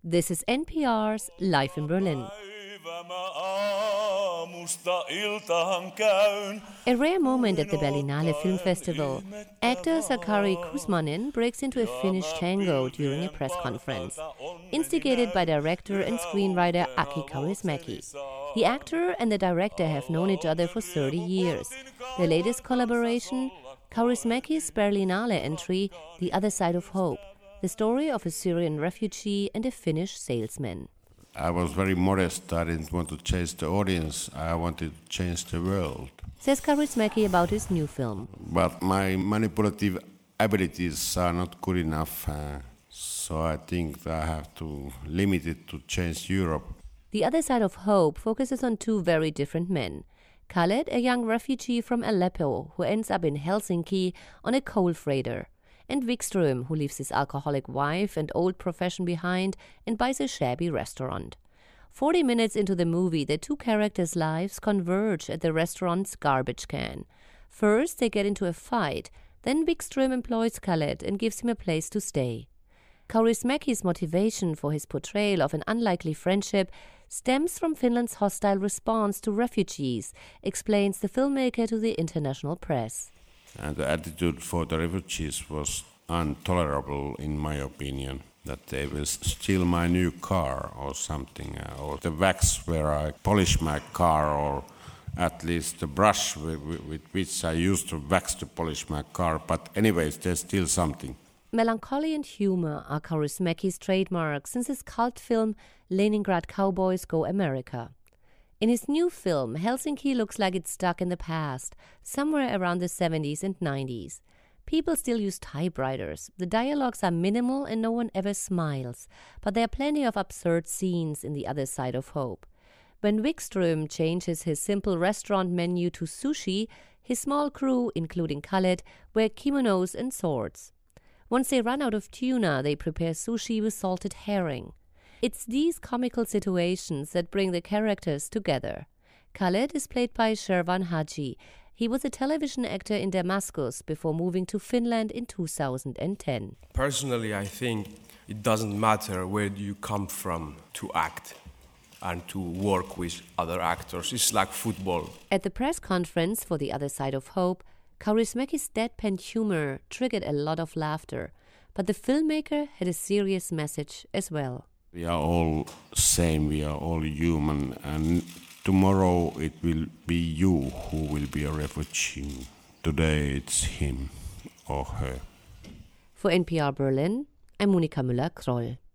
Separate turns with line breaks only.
This is NPR's Life in Berlin. A rare moment at the Berlinale Film Festival. Actor Sakari Kuzmanin breaks into a Finnish tango during a press conference, instigated by director and screenwriter Aki Kaurismäki. The actor and the director have known each other for 30 years. Their latest collaboration, Kaurismäki's Berlinale entry, The Other Side of Hope, the story of a Syrian refugee and a Finnish salesman.
I was very modest. I didn't want to change the audience. I wanted to change the world.
Says Kaurismäki about his new film.
But my manipulative abilities are not good enough, so I think I have to limit it to change Europe.
The Other Side of Hope focuses on two very different men. Khaled, a young refugee from Aleppo who ends up in Helsinki on a coal freighter, and Wikström, who leaves his alcoholic wife and old profession behind and buys a shabby restaurant. 40 minutes into the movie, the two characters' lives converge at the restaurant's garbage can. First, they get into a fight. Then Wikström employs Khaled and gives him a place to stay. Kaurismäki's motivation for his portrayal of an unlikely friendship stems from Finland's hostile response to refugees, explains the filmmaker to the international press.
And the attitude for the refugees was intolerable, in my opinion, that they will steal my new car or something, or the wax where I polish my car, or at least the brush with which I used to wax to polish my car. But anyways, there's still something.
Melancholy and humor are Kaurismäki's trademarks since his cult film Leningrad Cowboys Go America. In his new film, Helsinki looks like it's stuck in the past, somewhere around the 70s and 90s. People still use typewriters. The dialogues are minimal and no one ever smiles, but there are plenty of absurd scenes in The Other Side of Hope. When Wikström changes his simple restaurant menu to sushi, his small crew, including Khaled, wear kimonos and swords. Once they run out of tuna, they prepare sushi with salted herring. It's these comical situations that bring the characters together. Khaled is played by Shervan Haji. He was a television actor in Damascus before moving to Finland in 2010.
Personally, I think it doesn't matter where you come from to act and to work with other actors. It's like football.
At the press conference for The Other Side of Hope, Kaurismäki's deadpan humor triggered a lot of laughter, but the filmmaker had a serious message as well.
We are all same, we are all human, and tomorrow it will be you who will be a refugee. Today it's him or her.
For NPR Berlin, I'm Monika Müller-Kroll.